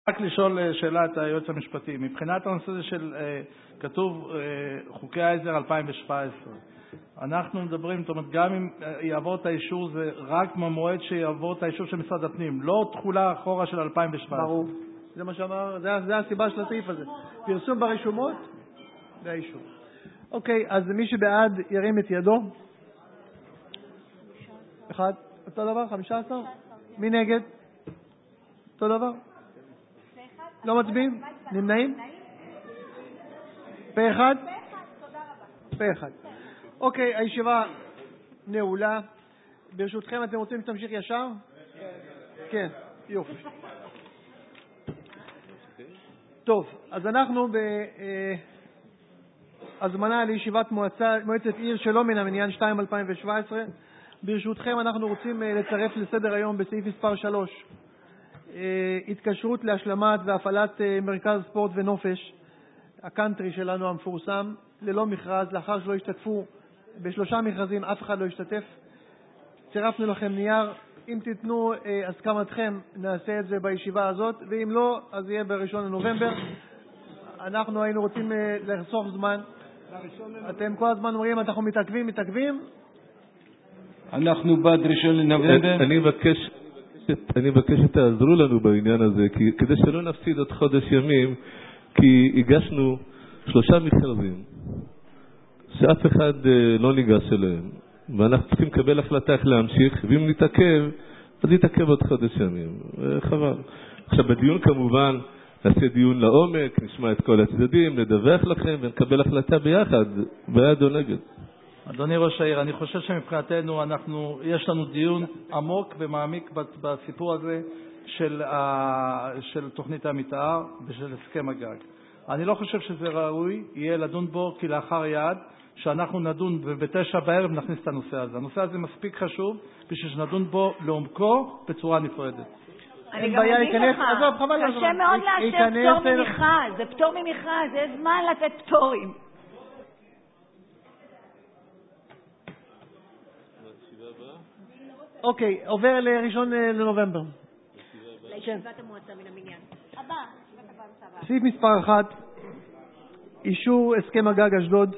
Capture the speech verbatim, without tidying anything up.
רק לשאול שאלה את היועץ המשפטי. מבחינת הנושא הזה של, כתוב חוקי העזר אלפיים שבע עשרה. אנחנו מדברים, זאת אומרת, גם אם יעבור את האישור, זה רק במועד שיעבור את האישור של משרד הפנים, לא תחולה אחורה של אלפיים שבע עשרה. ברור. זה מה שאמר, זה, זה הסיבה של הסעיף הזה. פרסום ברשומות והאישור. אוקיי, אז מי שבעד ירים את ידו. אחד, אותו דבר, חמישה עשר. מי נגד? אותו דבר. לא מצביעים? נמנעים? פה אחד? פה אחד. אוקיי, הישיבה נעולה. ברשותכם, אתם רוצים שתמשיך ישר? כן, יופי. טוב, אז אנחנו בהזמנה לישיבת מועצה, מועצת עיר שלא מן המניין שתיים אלפיים שבע עשרה. ברשותכם, אנחנו רוצים לצרף לסדר היום בסעיף מספר שלוש. התקשרות להשלמת והפעלת מרכז ספורט ונופש, הקאנטרי שלנו המפורסם, ללא מכרז, לאחר שלא השתתפו בשלושה מכרזים, אף אחד לא השתתף. צירפנו לכם נייר, אם תיתנו אה, הסכמתכם, נעשה את זה בישיבה הזאת, ואם לא, אז יהיה בראשון לנובמבר. אנחנו היינו רוצים אה, לחסוך זמן. אתם כל הזמן אומרים, אנחנו מתעכבים, מתעכבים. אנחנו בעד ראשון לנובמבר. אני מבקש, אני מבקש שתעזרו לנו בעניין הזה, כי, כדי שלא נפסיד עוד חודש ימים, כי הגשנו שלושה מכרזים, שאף אחד אה, לא ניגש אליהם. ואנחנו צריכים לקבל החלטה איך להמשיך, ואם נתעכב, אז נתעכב עוד חודש ימים. חבל. עכשיו, בדיון כמובן, נעשה דיון לעומק, נשמע את כל הצדדים, נדווח לכם ונקבל החלטה ביחד, בעד או נגד. אדוני ראש העיר, אני חושב שמבחינתנו, אנחנו, יש לנו דיון עמוק ומעמיק בסיפור הזה של, ה, של תוכנית המתאר ושל הסכם הגג. אני לא חושב שזה ראוי, יהיה לדון בו כלאחר יד, שאנחנו נדון ובתשע בערב נכניס את הנושא הזה. הנושא הזה מספיק חשוב בשביל שנדון בו לעומקו בצורה נפרדת. אני גם מבין לך, קשה מאוד לאשר פטור ממכרז, זה פטור ממכרז, זה זמן לתת פטורים. אוקיי, עובר לראשון לנובמבר. לישיבת המועצה מן המניין. הבא, סעיף מספר אחת, אישור הסכם הגג אשדוד.